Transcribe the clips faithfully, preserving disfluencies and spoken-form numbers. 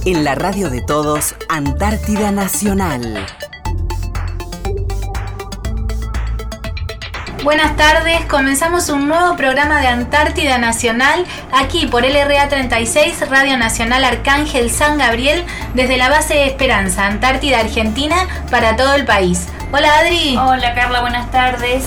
En la radio de todos, Antártida Nacional. Buenas tardes, comenzamos un nuevo programa de Antártida Nacional aquí por L R A treinta y seis, Radio Nacional Arcángel San Gabriel, desde la base Esperanza, Antártida, Argentina, para todo el país. Hola Adri. Hola Carla, buenas tardes.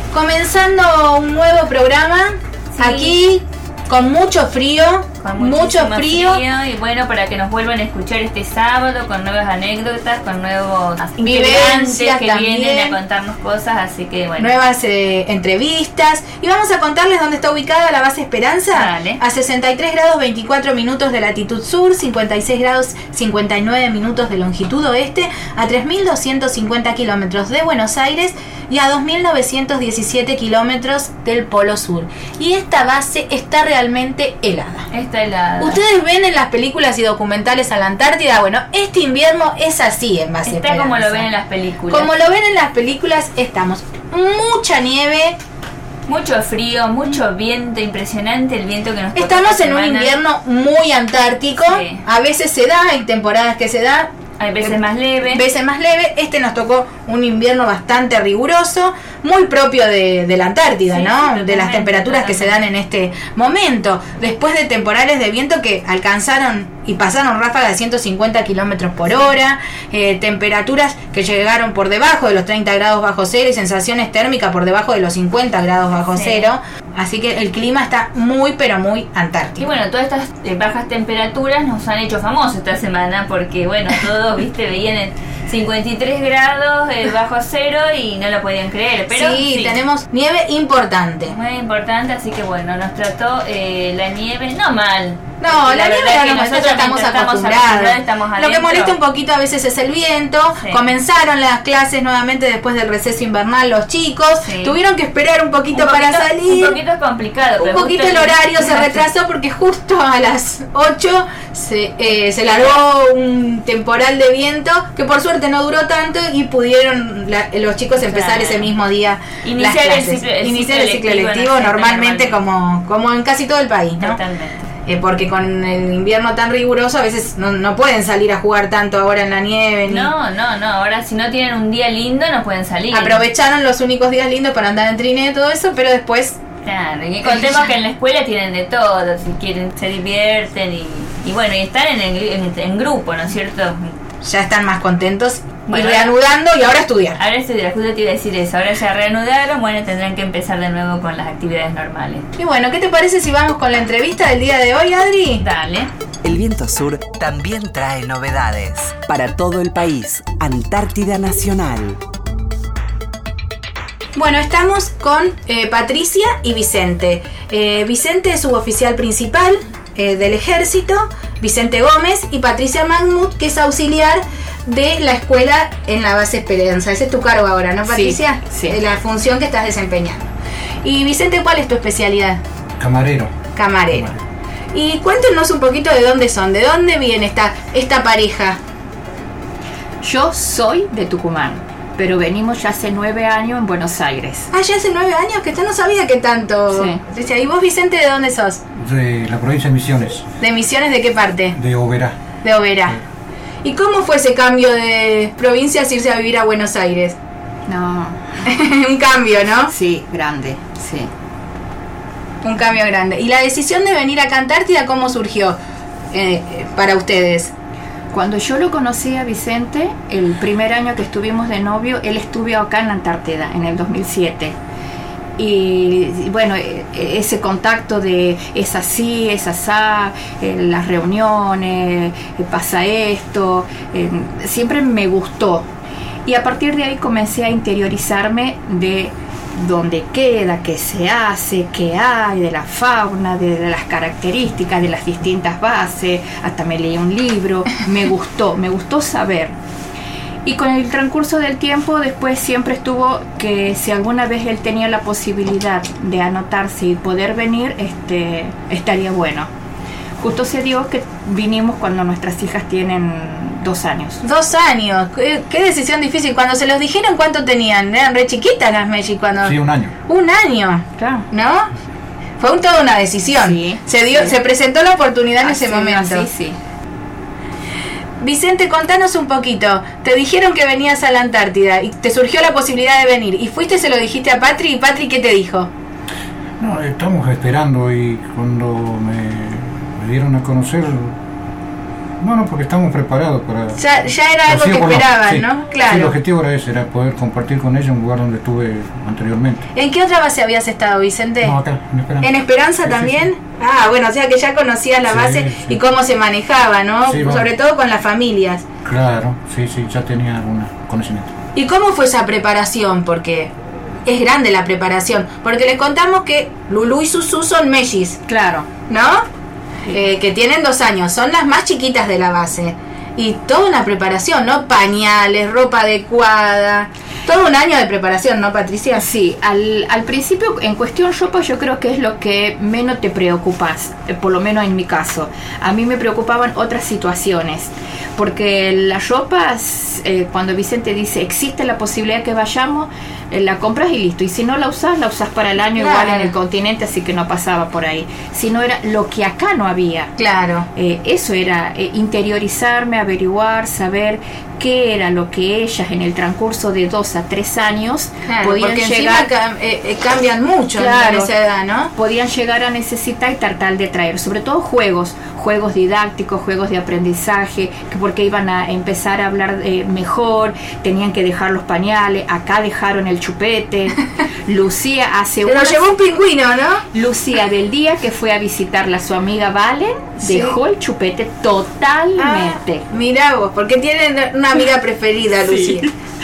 Comenzando un nuevo programa, sí. Aquí con mucho frío, con mucho frío. frío. Y bueno, para que nos vuelvan a escuchar este sábado con nuevas anécdotas, con nuevos vivencias que también. Vienen a contarnos cosas, así que bueno. Nuevas eh, entrevistas. Y vamos a contarles dónde está ubicada la base Esperanza. Dale. A sesenta y tres grados veinticuatro minutos de latitud sur, cincuenta y seis grados cincuenta y nueve minutos de longitud oeste, a tres mil doscientos cincuenta kilómetros de Buenos Aires y a dos mil novecientos diecisiete kilómetros del Polo Sur. Y esta base está realmente helada. Está helada. Ustedes ven en las películas y documentales a la Antártida. Bueno, este invierno es así en base Está Esperanza. como lo ven en las películas. Como lo ven en las películas, estamos. Mucha nieve. Mucho frío, mucho viento, impresionante el viento que nos tocó. Estamos esta en un semana. invierno muy antártico. Sí. A veces se da, hay temporadas que se da. Hay veces más leve. Veces más leve. Este nos tocó un invierno bastante riguroso, muy propio de, de la Antártida, sí, ¿no? sí, de las temperaturas que se dan en este momento. Después de temporales de viento que alcanzaron y pasaron ráfagas de ciento cincuenta kilómetros por sí. hora, eh, temperaturas que llegaron por debajo de los treinta grados bajo cero y sensaciones térmicas por debajo de los cincuenta grados bajo sí. cero. Así que el clima está muy, pero muy antártico. Y bueno, todas estas eh, bajas temperaturas nos han hecho famosos esta semana porque, bueno, todos, viste, veían en cincuenta y tres grados eh, bajo cero y no lo podían creer. Pero sí, sí, tenemos nieve importante. Muy importante, así que bueno, nos trató eh, la nieve no mal. No, la, la nieve que no, nosotros estamos acostumbrados. Estamos Lo que molesta un poquito a veces es el viento. Sí. Comenzaron las clases nuevamente después del receso invernal los chicos. Sí. Tuvieron que esperar un poquito, un poquito para salir. Un poquito es complicado. Un poquito el horario se retrasó porque justo a las ocho se, eh, se largó un temporal de viento que por suerte no duró tanto y pudieron la, los chicos empezar claro. ese mismo día Iniciar las clases. el ciclo, el Iniciar ciclo el ciclo lectivo, lectivo normalmente, normalmente como, como en casi todo el país, ¿no? Totalmente. Eh, porque con el invierno tan riguroso a veces no, no pueden salir a jugar tanto ahora en la nieve. Ni... No, no, no. Ahora si no tienen un día lindo no pueden salir. Aprovecharon los únicos días lindos para andar en trineo y todo eso, pero después... Claro, y contemos que en la escuela tienen de todo. Si quieren se divierten y, y bueno, y están en, en, en grupo, ¿no es cierto? Ya están más contentos bueno, y reanudando y ahora estudiar. Ahora estudiar, justo te iba a decir eso. Ahora ya reanudaron, bueno, tendrán que empezar de nuevo con las actividades normales. Y bueno, ¿qué te parece si vamos con la entrevista del día de hoy, Adri? Dale. El viento sur también trae novedades. Para todo el país, Antártida Nacional. Bueno, estamos con eh, Patricia y Vicente. Eh, Vicente es suboficial principal eh, del ejército, Vicente Gómez, y Patricia Mahmoud, que es auxiliar de la escuela en la base Esperanza. Ese es tu cargo ahora, ¿no, Patricia? Sí, sí. Eh, la función que estás desempeñando. Y Vicente, ¿cuál es tu especialidad? Camarero. Camarero. Camarero. Y cuéntenos un poquito de dónde son, de dónde viene esta, esta pareja. Yo soy de Tucumán, pero venimos ya hace nueve años en Buenos Aires. Ah, ya hace nueve años, que yo no sabía que tanto. Sí. ¿Y vos, Vicente, de dónde sos? De la provincia de Misiones. ¿De Misiones de qué parte? De Oberá. De Oberá. Sí. ¿Y cómo fue ese cambio de provincias irse a vivir a Buenos Aires? No. Un cambio, ¿no? Sí, grande, sí. Un cambio grande. ¿Y la decisión de venir a Antártida cómo surgió eh, para ustedes? Cuando yo lo conocí a Vicente, el primer año que estuvimos de novio, él estuvo acá en la Antártida, en el dos mil siete. Y, y bueno, ese contacto de es así, es asá, eh, las reuniones, eh, pasa esto, eh, siempre me gustó. Y a partir de ahí comencé a interiorizarme de dónde queda, qué se hace, qué hay, de la fauna, de, de las características, de las distintas bases. Hasta me leí un libro, me gustó, me gustó saber. Y con el transcurso del tiempo después siempre estuvo que si alguna vez él tenía la posibilidad de anotarse y poder venir, este, estaría bueno. Justo se dio que vinimos cuando nuestras hijas tienen dos años. Dos años, qué, qué decisión difícil. Cuando se los dijeron, ¿cuánto tenían? Eran re chiquitas las Meji cuando... Sí, un año. Un año, claro. ¿No? Fue un, toda una decisión. Sí, se dio, sí. Se presentó la oportunidad en así, ese momento. Sí, sí. Vicente, contanos un poquito. Te dijeron que venías a la Antártida y te surgió la posibilidad de venir. ¿Y fuiste, se lo dijiste a Patri? ¿Y Patri qué te dijo? No, estamos esperando y cuando me, me dieron a conocer... No, no, porque estamos preparados para... Ya, ya era algo que esperaban, sí, ¿no? Claro. Sí, el objetivo era ese, era poder compartir con ella un lugar donde estuve anteriormente. ¿En qué otra base habías estado, Vicente? No, acá, en Esperanza. ¿En Esperanza sí, también? Sí, sí. Ah, bueno, o sea que ya conocías la Sí, base sí. y cómo se manejaba, ¿no? Sí, Sobre bueno. todo con las familias. Claro, sí, sí, ya tenía algún conocimiento. ¿Y cómo fue esa preparación? Porque es grande la preparación. Porque les contamos que Lulú y Susú son mellis, Claro. ¿no? Eh, que tienen dos años, son las más chiquitas de la base. Y toda una preparación, ¿no? Pañales, ropa adecuada. Todo un año de preparación, ¿no, Patricia? Sí, al, al principio en cuestión ropa yo creo que es lo que menos te preocupas, eh, por lo menos en mi caso. A mí me preocupaban otras situaciones, porque las ropas, eh, cuando Vicente dice existe la posibilidad que vayamos, eh, la compras y listo. Y si no la usás, la usás para el año Claro. igual en el continente, así que no pasaba por ahí. Si no era lo que acá no había. Claro. Eh, eso era eh, interiorizarme, averiguar, saber qué era lo que ellas en el transcurso de dos a tres años Claro, podían porque llegar, encima cam- eh, eh, cambian mucho Claro. en esa edad, ¿no? podían llegar a necesitar y tratar de traer, sobre todo juegos, juegos didácticos, juegos de aprendizaje, que porque iban a empezar a hablar eh, mejor, tenían que dejar los pañales, acá dejaron el chupete. Lucía hace Se lo unas- llevó un pingüino, ¿no? Lucía del día que fue a visitarla a su amiga Valen, Sí. dejó el chupete totalmente. Ah, mirá vos, porque tienen una amiga preferida, Lucía.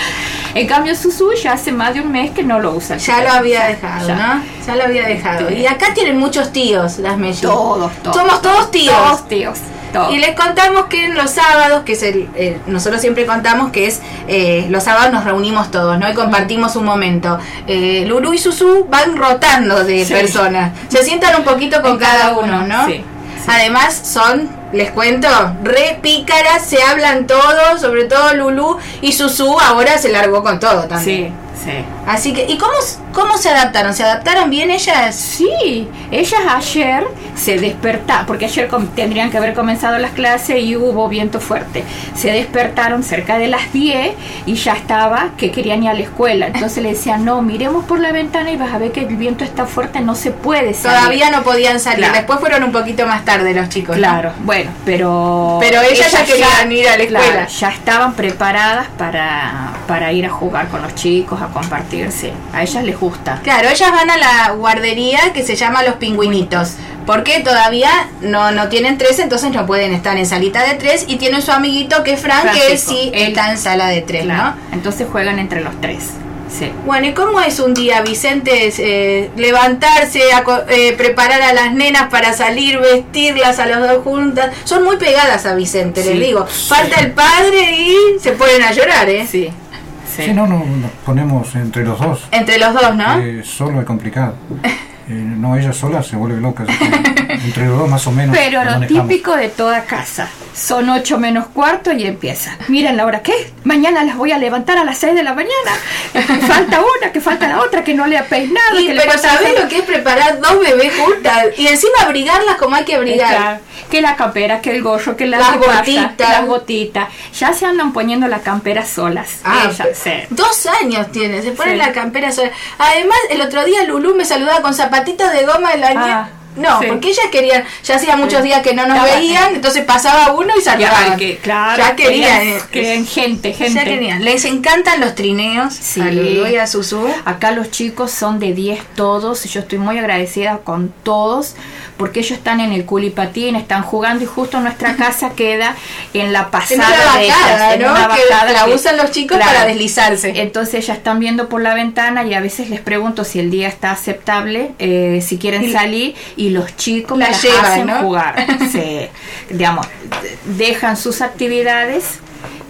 En cambio Susú ya hace más de un mes que no lo usa. el Ya chupete. lo había Ya, dejado, ya. ¿no? Ya lo había dejado. Sí. Y acá tienen muchos tíos, las mellizas. Todos, todos. Somos todos tíos. Todos tíos. Todos. Y les contamos que en los sábados, que es el, el- nosotros siempre contamos que es eh, los sábados nos reunimos todos, ¿no? Y compartimos un momento. Eh, Lulú y Susú van rotando de Sí. personas. Se sientan un poquito con En cada cada uno, uno, ¿no? sí, sí. Además son, les cuento, re pícaras, se hablan todos, sobre todo Lulú y Susú ahora se largó con todo también. Sí, sí. Así que, ¿y cómo, cómo se adaptaron? ¿Se adaptaron bien ellas? Sí, ellas ayer se despertaron, porque ayer com- tendrían que haber comenzado las clases y hubo viento fuerte. Se despertaron cerca de las diez y ya estaba que querían ir a la escuela. Entonces le decían, no, miremos por la ventana y vas a ver que el viento está fuerte, no se puede salir. Todavía no podían salir. Claro. Después fueron un poquito más tarde los chicos, ¿no? Claro, bueno, pero... Pero ellas ya querían ir a la escuela. Claro, ya estaban preparadas para, para ir a jugar con los chicos, a compartirse. A ellas les gusta. Claro, ellas van a la guardería que se llama Los Pingüinitos. Porque todavía no, no tienen tres, entonces no pueden estar en salita de tres. Y tienen su amiguito que es Fran, que Francisco, sí él- está en sala de tres, Claro, ¿no? entonces juegan entre los tres. Sí. Bueno, ¿y cómo es un día, Vicente? Eh, levantarse, aco- eh, preparar a las nenas para salir, vestirlas a las dos juntas. Son muy pegadas a Vicente, Sí. les digo. Falta el padre y se ponen a llorar, ¿eh? Sí, sí. Si no, no, nos ponemos entre los dos. Entre los dos, ¿no? Eh, solo es complicado. Eh, no, ella sola se vuelve loca. así que entre los dos más o menos. Pero lo manejamos. típico de toda casa. Son ocho menos cuarto y empieza. Miren la hora, ¿qué? Mañana las voy a levantar a las seis de la mañana. Que falta una, que falta la otra, que no le ha peinado. Y, que le pero falta ¿sabés hacer- lo que es preparar dos bebés juntas? Y encima abrigarlas como hay que abrigar. Claro, que la campera, que el gorro, que la Las cipaya, botitas. las botitas. Ya se andan poniendo la campera solas. Ah, Ellas, sí. dos años tiene, se pone Sí. la campera sola. Además, el otro día Lulú me saludaba con zapatitos de goma en la Ah, No, sí. porque ellas querían, ya hacía muchos días que no nos Estaba- veían, entonces pasaba uno y Ya, saludaban. que, claro, ya querían. querían, eh, querían gente, gente. Ya querían. Les encantan los trineos Sí. a Lulú y a Susú. Acá los chicos son de diez todos, y yo estoy muy agradecida con todos, porque ellos están en el culipatín, están jugando, y justo nuestra casa queda en la En pasada una de ellas, bajada, en ¿no? una Que bajada la que- usan los chicos claro. para deslizarse. Entonces ellas están viendo por la ventana y a veces les pregunto si el día está aceptable, eh, si quieren Y- salir, y los chicos La me las llevan, hacen ¿no? jugar. Se, digamos, dejan sus actividades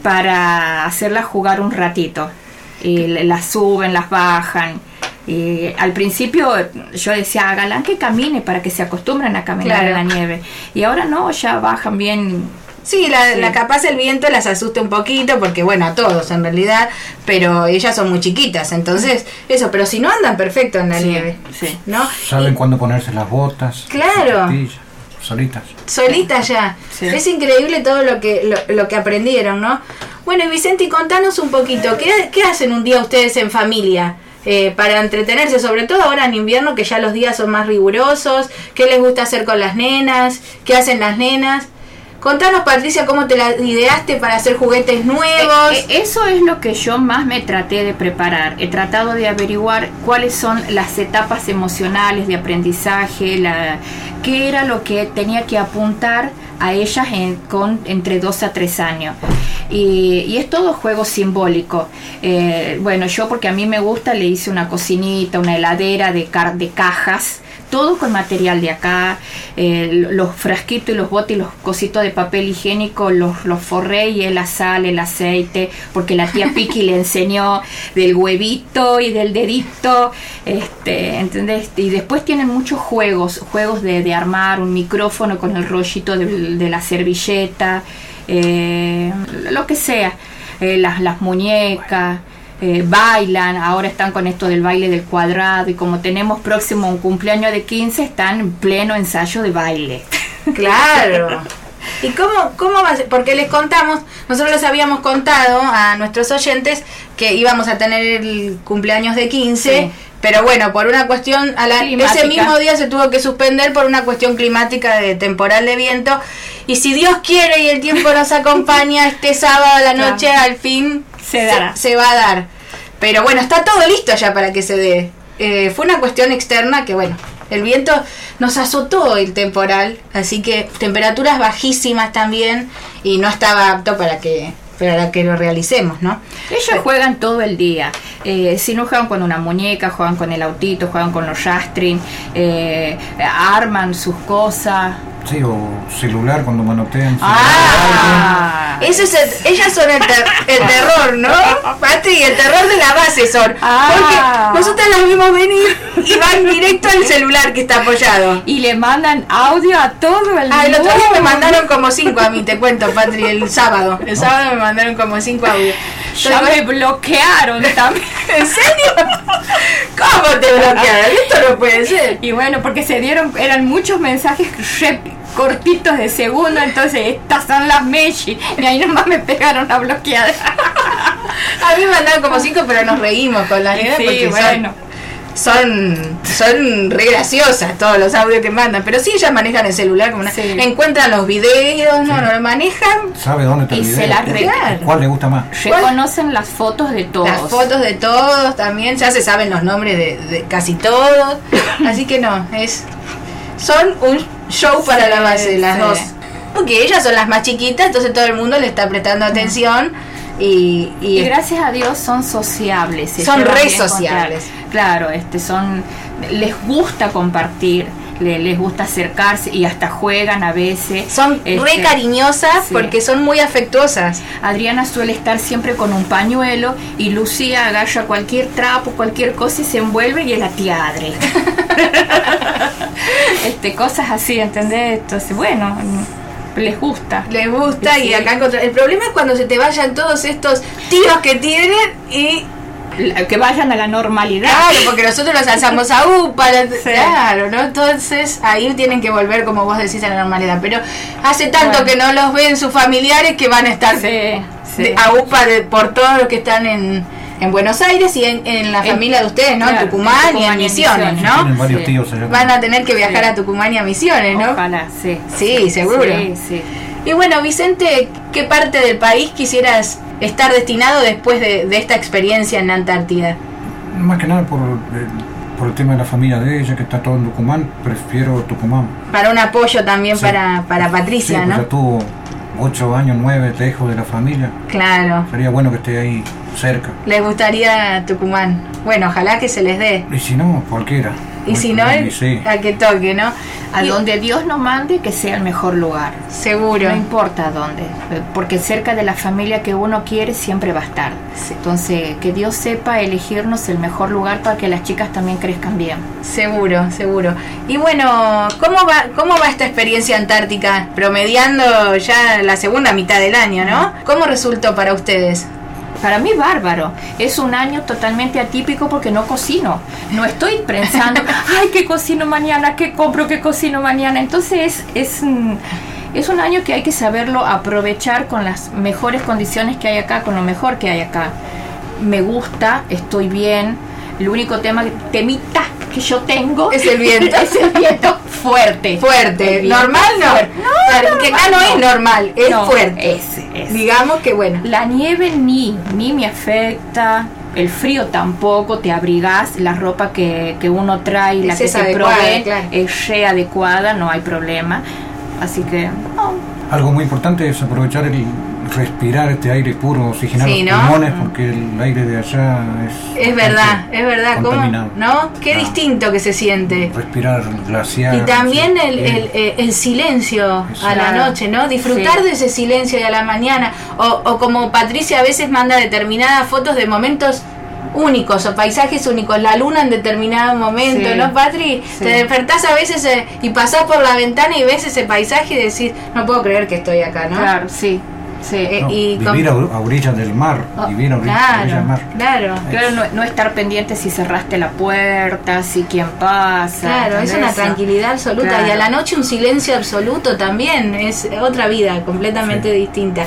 para hacerlas jugar un ratito. Y le- las suben, las bajan. Y al principio yo decía, háganla que camine para que se acostumbren a caminar Claro. en la nieve. Y ahora no, ya bajan bien. Sí, la, Sí. la capaz el viento las asusta un poquito, porque bueno, a todos en realidad, pero ellas son muy chiquitas, entonces eso, pero si no andan perfecto en la Sí, nieve, sí. ¿no? Saben Y- cuándo ponerse las botas. Claro. las zapatillas. solitas. Solitas ya. Sí. Es increíble todo lo que lo, lo que aprendieron, ¿no? Bueno, y Vicente, contanos un poquito, ¿qué, qué hacen un día ustedes en familia eh, para entretenerse? Sobre todo ahora en invierno, que ya los días son más rigurosos. ¿Qué les gusta hacer con las nenas? ¿Qué hacen las nenas? Contanos, Patricia, cómo te la ideaste para hacer juguetes nuevos. Eh, eh, eso es lo que yo más me traté de preparar. He tratado de averiguar cuáles son las etapas emocionales de aprendizaje, la, qué era lo que tenía que apuntar a ellas en, con entre dos a tres años. Y, y es todo juego simbólico. Eh, bueno, yo porque a mí me gusta, le hice una cocinita, una heladera de, car de cajas, todo con material de acá, eh, los frasquitos y los botes y los cositos de papel higiénico los, los forré y la sal, el aceite, porque la tía Piki le enseñó del huevito y del dedito, este, ¿entendés? Y después tienen muchos juegos, juegos de, de armar un micrófono con el rollito de, de la servilleta, eh, lo que sea, eh, las, las muñecas. Eh, bailan, ahora están con esto del baile del cuadrado y como tenemos próximo un cumpleaños de quince, están en pleno ensayo de baile. Claro. ¿Y cómo, cómo va a ser? Porque les contamos, nosotros les habíamos contado a nuestros oyentes que íbamos a tener el cumpleaños de quince, sí. Pero bueno, por una cuestión, a la, ese mismo día se tuvo que suspender por una cuestión climática de temporal de viento. Y si Dios quiere y el tiempo nos acompaña, este sábado a la noche, claro, al fin se, dará. se, se va a dar. Pero bueno, está todo listo ya para que se dé. Eh, fue una cuestión externa que, bueno, el viento nos azotó el temporal, así que temperaturas bajísimas también, y no estaba apto para que... para que lo realicemos, ¿no? Ellos Pero, juegan todo el día. Eh, si no juegan con una muñeca, juegan con el autito, juegan con los rastring, eh, arman sus cosas. Sí, o celular cuando manotean. Ah, ese es el, ellas son el, ter, el terror, ¿no? Patri, el terror de la base son. Ah. Porque nosotros las vimos venir y van directo al celular que está apoyado. Y le mandan audio a todo el mundo. Ah, el otro día me mandaron como cinco a mí, te cuento, Patri, el sábado. El sábado me mandaron como cinco audios. Ya me bloquearon también. ¿En serio? ¿Cómo te bloquearon? Esto no puede ser. Y bueno, porque se dieron, eran muchos mensajes re cortitos de segundo, entonces estas son las Meshi. Y ahí nomás me pegaron la bloqueada. A mí me mandaron como cinco, pero nos reímos con las nenas, sí, porque bueno. Son, son re graciosas todos los audios que mandan, pero sí, ellas manejan el celular como una, sí. Encuentran los videos, no, sí. no lo manejan. ¿Sabe dónde está el y video? Se las re- ¿Cuál le gusta más? Reconocen las fotos de todos. Las fotos de todos también, ya se saben los nombres de, de casi todos, así que no, es son un show para sí, la base, las sí. dos. Porque ellas son las más chiquitas, entonces todo el mundo le está prestando atención. Y, y, y gracias a Dios son sociables, son re sociables, claro, este son les gusta compartir, le, les gusta acercarse y hasta juegan a veces, son este, re cariñosas, sí. Porque son muy afectuosas. Adriana suele estar siempre con un pañuelo y Lucía agarra cualquier trapo, cualquier cosa y se envuelve y es la tía Adri. este cosas así, ¿entendés? Entonces bueno, les gusta. Les gusta, sí. Y acá encontrar. El problema es cuando se te vayan todos estos tíos que tienen y... que vayan a la normalidad. Claro, porque nosotros los alzamos a U para... Sí. Claro, ¿no? Entonces ahí tienen que volver, como vos decís, a la normalidad. Pero hace tanto bueno. que no los ven sus familiares que van a estar sí, sí. De, a UPA de, por todos los que están en... en Buenos Aires y en, en la familia en, de ustedes, ¿no? Claro, en, Tucumán en Tucumán y en Misiones, Misiones, ¿no? Tienen varios sí. tíos allá. Van a tener que viajar sí. a Tucumán y a Misiones, ¿no? Ojalá, sí. Sí, seguro. Sí, sí. Y bueno, Vicente, ¿qué parte del país quisieras estar destinado después de, de esta experiencia en la Antártida? Más que nada por el, por el tema de la familia de ella, que está todo en Tucumán, prefiero Tucumán. Para un apoyo también sí. para, para Patricia, sí, ¿no? Ya tuvo ocho años, nueve, lejos de la familia. Claro. Sería bueno que esté ahí cerca. Les gustaría Tucumán. Bueno, ojalá que se les dé. Y si no, cualquiera. Y si no, el, sí. a que toque, ¿no? A y, donde Dios nos mande, que sea el mejor lugar. Seguro. No importa a dónde, porque cerca de la familia que uno quiere siempre va a estar. Sí. Entonces, que Dios sepa elegirnos el mejor lugar para que las chicas también crezcan bien. Seguro, seguro. Y bueno, ¿cómo va, cómo va esta experiencia antártica? Promediando ya la segunda mitad del año, ¿no? ¿Cómo resultó para ustedes? para mí bárbaro. Es un año totalmente atípico porque no cocino. No estoy pensando, ay, ¿qué cocino mañana? ¿Qué compro? ¿Qué cocino mañana? Entonces es, es, es un año que hay que saberlo aprovechar con las mejores condiciones que hay acá, con lo mejor que hay acá. Me gusta, estoy bien. El único tema, temita que yo tengo es el viento. Es el viento fuerte. Fuerte. Viento Normal no. fuerte. No, claro, no, que acá no, no es normal, es no, fuerte. Es, es. Digamos que bueno. La nieve ni, ni me afecta. El frío tampoco, te abrigás, la ropa que, que uno trae, la Es que esa te adecuada, provee, claro. es re adecuada, no hay problema. Así que, no. Algo muy importante es aprovechar el respirar este aire puro, oxigenar Sí, los ¿no? pulmones, porque el aire de allá es... Es verdad, es verdad. ¿Cómo? Contaminado. ¿No? Qué No. distinto que se siente. Respirar glaciar. Y también sí, el, sí. el, eh, el silencio Eso. a la Claro. noche, ¿no? Disfrutar Sí. de ese silencio y a la mañana. O, o como Patricia a veces manda determinadas fotos de momentos únicos o paisajes únicos, la luna en determinado momento, Sí. ¿no, Patri? Sí. Te despertás a veces eh, y pasás por la ventana y ves ese paisaje y decís, no puedo creer que estoy acá, ¿no? Claro, sí, sí. Eh, No, y vivir con- a, a orillas del mar, Oh, vivir a orillas, a orillas del Claro, mar. claro. Claro, no, no estar pendiente si cerraste la puerta, si quién pasa. Claro, es una ¿entendés? tranquilidad absoluta. Claro. Y a la noche un silencio absoluto también. Es otra vida completamente Sí. distinta.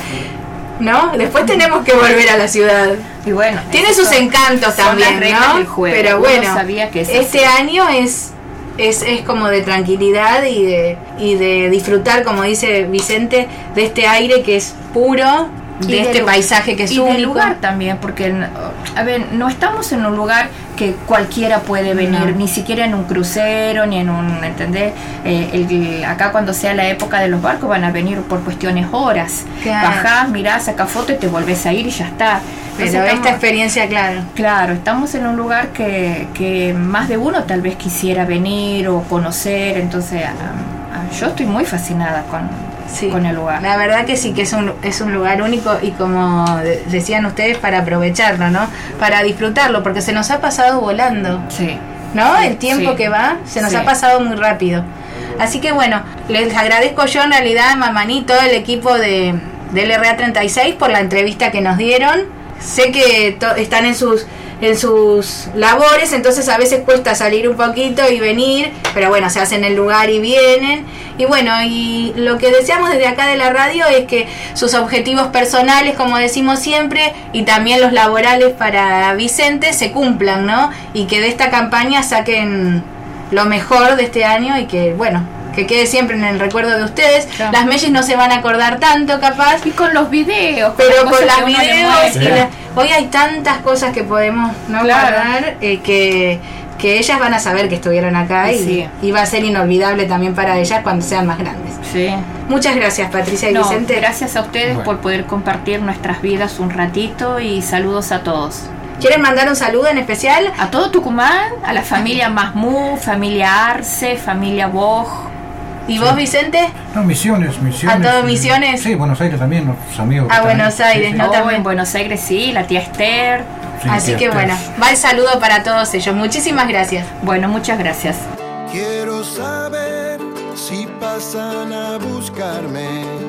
¿No? Después tenemos que volver a la ciudad. Y bueno, Tiene esas sus son- encantos son también, las reglas ¿no? del juego. Pero Uno bueno, sabía que es este así. año es, es es como de tranquilidad y de y de disfrutar, como dice Vicente, de este aire que es puro, de Y este del- paisaje que es y único. del lugar también, porque a ver, no estamos en un lugar que cualquiera puede venir, No. ni siquiera en un crucero, ni en un, ¿entendés? Eh, el- acá cuando sea la época de los barcos van a venir por cuestiones horas. Claro. Bajás, mirás, sacás foto y te volvés a ir y ya está. Pero Entonces esta estamos- experiencia, claro. Claro, estamos en un lugar que, que más de uno tal vez quisiera venir o conocer, entonces ah, ah, yo estoy muy fascinada con, Sí, con el lugar. la verdad que sí, que es un, es un lugar único y como de- decían ustedes, para aprovecharlo, ¿no? Para disfrutarlo, porque se nos ha pasado volando, Sí. ¿no? Sí, El tiempo sí. que va se nos Sí. ha pasado muy rápido. Así que bueno, les agradezco yo en realidad a Mamaní y todo el equipo de, del R A treinta y seis por la entrevista que nos dieron. Sé que to- están en sus en sus labores, entonces a veces cuesta salir un poquito y venir, pero bueno, se hacen el lugar y vienen. Y bueno, y lo que deseamos desde acá de la radio es que sus objetivos personales, como decimos siempre, y también los laborales para Vicente se cumplan, ¿no? Y que de esta campaña saquen lo mejor de este año y que, bueno, que quede siempre en el recuerdo de ustedes. Claro. Las Mellis no se van a acordar tanto, capaz, Y con los videos, pero cosas con las que uno le videos muestra. y la- hoy hay tantas cosas que podemos no Claro. guardar eh, que, que ellas van a saber que estuvieron acá y, Sí. y va a ser inolvidable también para ellas cuando sean más grandes. Sí. Muchas gracias, Patricia y No, Vicente. gracias a ustedes Bueno. por poder compartir nuestras vidas un ratito y saludos a todos. ¿Quieren mandar un saludo en especial? A todo Tucumán, a la familia Masmú, familia Arce, familia Boj. ¿Y vos, Vicente? No, Misiones, Misiones. ¿A todo eh, Misiones? Sí, Buenos Aires también, los amigos. A que están Buenos ahí. Aires, Sí, ¿no? sí. Oh, también. en Buenos Aires sí, la tía Esther. Sí, Así sí, que hasta- bueno, va el saludo para todos ellos. Muchísimas gracias. Bueno, muchas gracias. Quiero saber si pasan a buscarme,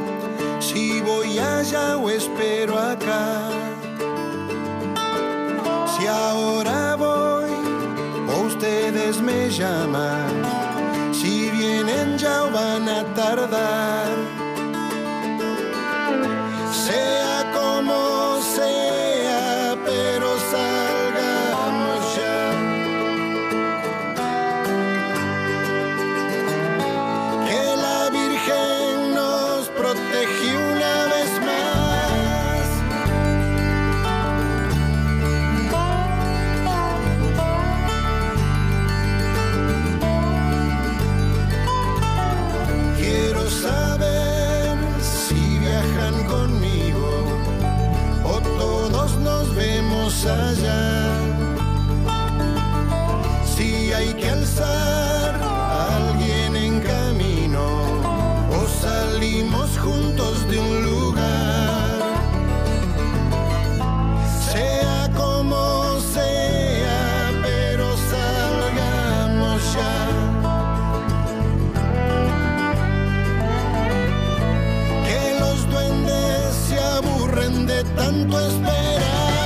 si voy allá o espero acá. Si ahora voy o ustedes me llaman, si vienen ya o van a tardar. Sea como sea, pero salgamos ya. Que la Virgen nos protege una vez más. Quiero saber si viajan conmigo o todos nos vemos allá. Si hay que alzar a alguien en camino o salimos juntos de un lugar. Sea como sea, pero salgamos ya. Que los duendes se aburren de tanto esperar.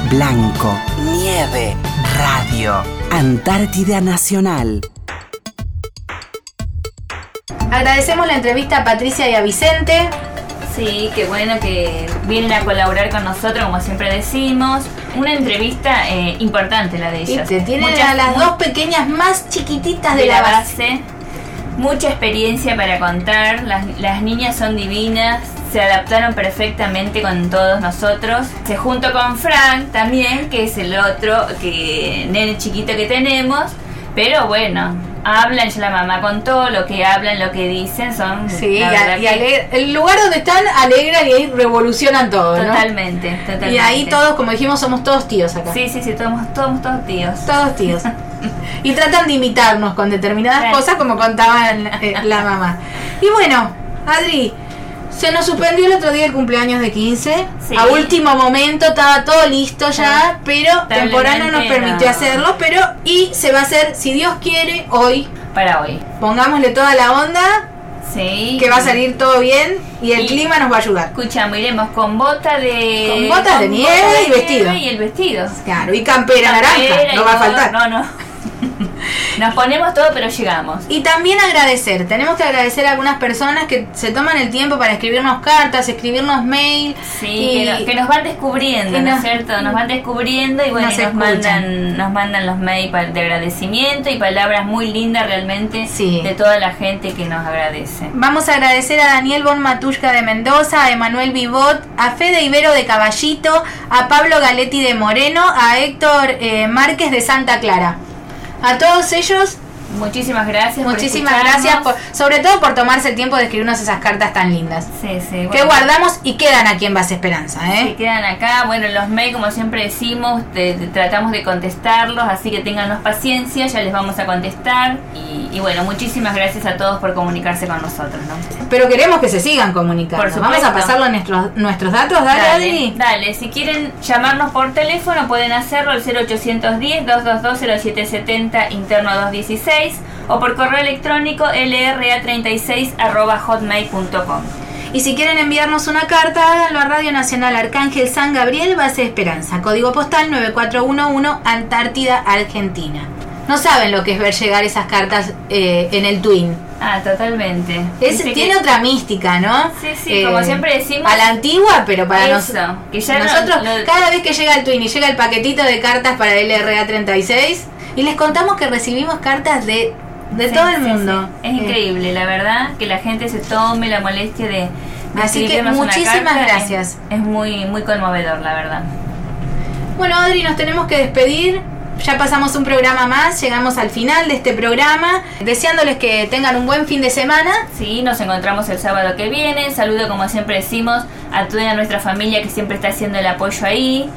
blanco, nieve, radio. Antártida Nacional. Agradecemos la entrevista a Patricia y a Vicente. Sí, qué bueno que vienen a colaborar con nosotros, como siempre decimos. Una entrevista eh, importante la de ellas. Te tienen Muchas, a las mu- dos pequeñas más chiquititas de, de la la base. base. Mucha experiencia para contar. Las, las niñas son divinas. Se adaptaron perfectamente con todos nosotros. Se junto con Frank también, que es el otro que nene chiquito que tenemos. Pero bueno, hablan, ya la mamá contó lo que hablan, lo que dicen, son Sí, la y, verdad a- y que- aleg- el lugar donde están alegran y ahí revolucionan todo, ¿no? totalmente, totalmente. Y ahí todos, como dijimos, somos todos tíos acá. Sí, sí, sí, somos todos, todos tíos. Todos tíos. Y tratan de imitarnos con determinadas Claro. cosas, como contaba eh, la mamá. Y bueno, Adri, se nos suspendió el otro día el cumpleaños de quince. Sí. A último momento estaba todo listo ya, pero temporal no nos permitió no. hacerlo. Pero y se va a hacer, si Dios quiere, hoy. Para hoy. Pongámosle toda la onda, Sí. que va a salir todo bien y el Y- clima nos va a ayudar. Escuchamos, iremos con bota de... Con botas de nieve botas de y vestido. nieve Y el vestido. Claro, y campera Campera naranja, y no va a todo. faltar. No, no. Nos ponemos todo, pero llegamos. Y también agradecer, tenemos que agradecer a algunas personas que se toman el tiempo para escribirnos cartas, escribirnos mail. Sí, y- que, no- que nos van descubriendo, y ¿no nos- es cierto? Nos van descubriendo y bueno, nos y nos, escuchan. mandan, nos mandan los mails pa- de agradecimiento y palabras muy lindas realmente Sí. de toda la gente que nos agradece. Vamos a agradecer a Daniel Bon Matushka de Mendoza, a Emanuel Vivot, a Fede Ibero de Caballito, a Pablo Galetti de Moreno, a Héctor eh, Márquez de Santa Clara. A todos ellos, Muchísimas gracias. por muchísimas escucharnos. gracias, por, sobre todo por tomarse el tiempo de escribirnos esas cartas tan lindas. Sí, sí. Que bueno. guardamos y quedan aquí en Base Esperanza, Se ¿eh? quedan acá, bueno, los mails como siempre decimos, te- te- tratamos de contestarlos, así que téngannos paciencia, ya les vamos a contestar y, y bueno, muchísimas gracias a todos por comunicarse con nosotros, ¿no? Pero queremos que se sigan comunicando. Por supuesto. Vamos a pasarle nuestros, nuestros datos, dale, Adri. dale, si quieren llamarnos por teléfono pueden hacerlo al cero ochocientos diez, doscientos veintidós, cero siete setenta, interno doscientos dieciséis o por correo electrónico l r a treinta y seis arroba hotmail punto com. Y si quieren enviarnos una carta, háganlo a Radio Nacional Arcángel San Gabriel, Base Esperanza, código postal nueve cuatro uno uno, Antártida, Argentina. No saben lo que es ver llegar esas cartas eh, en el Twin. Ah, totalmente. Es, Dice tiene que- otra mística, ¿no? Sí, sí, como siempre decimos, a la antigua, pero para nos- eso, que ya no- nosotros, lo- cada vez que llega el Twin y llega el paquetito de cartas para el L R A treinta y seis, y les contamos que recibimos cartas de, de Sí, todo el sí, mundo. sí. Es Eh, increíble, la verdad, que la gente se tome la molestia de, de Así que escribirnos una muchísimas carta. gracias. Es, es muy, muy conmovedor, la verdad. Bueno, Adri, nos tenemos que despedir. Ya pasamos un programa más, llegamos al final de este programa, deseándoles que tengan un buen fin de semana. Sí, nos encontramos el sábado que viene. Saludo, como siempre decimos, a toda nuestra familia que siempre está haciendo el apoyo ahí.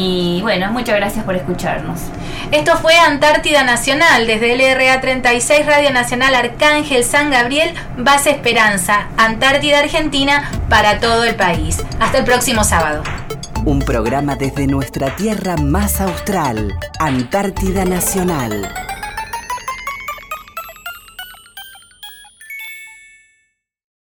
Y bueno, muchas gracias por escucharnos. Esto fue Antártida Nacional, desde L R A treinta y seis, Radio Nacional Arcángel San Gabriel, Base Esperanza, Antártida, Argentina, para todo el país. Hasta el próximo sábado. Un programa desde nuestra tierra más austral, Antártida Nacional.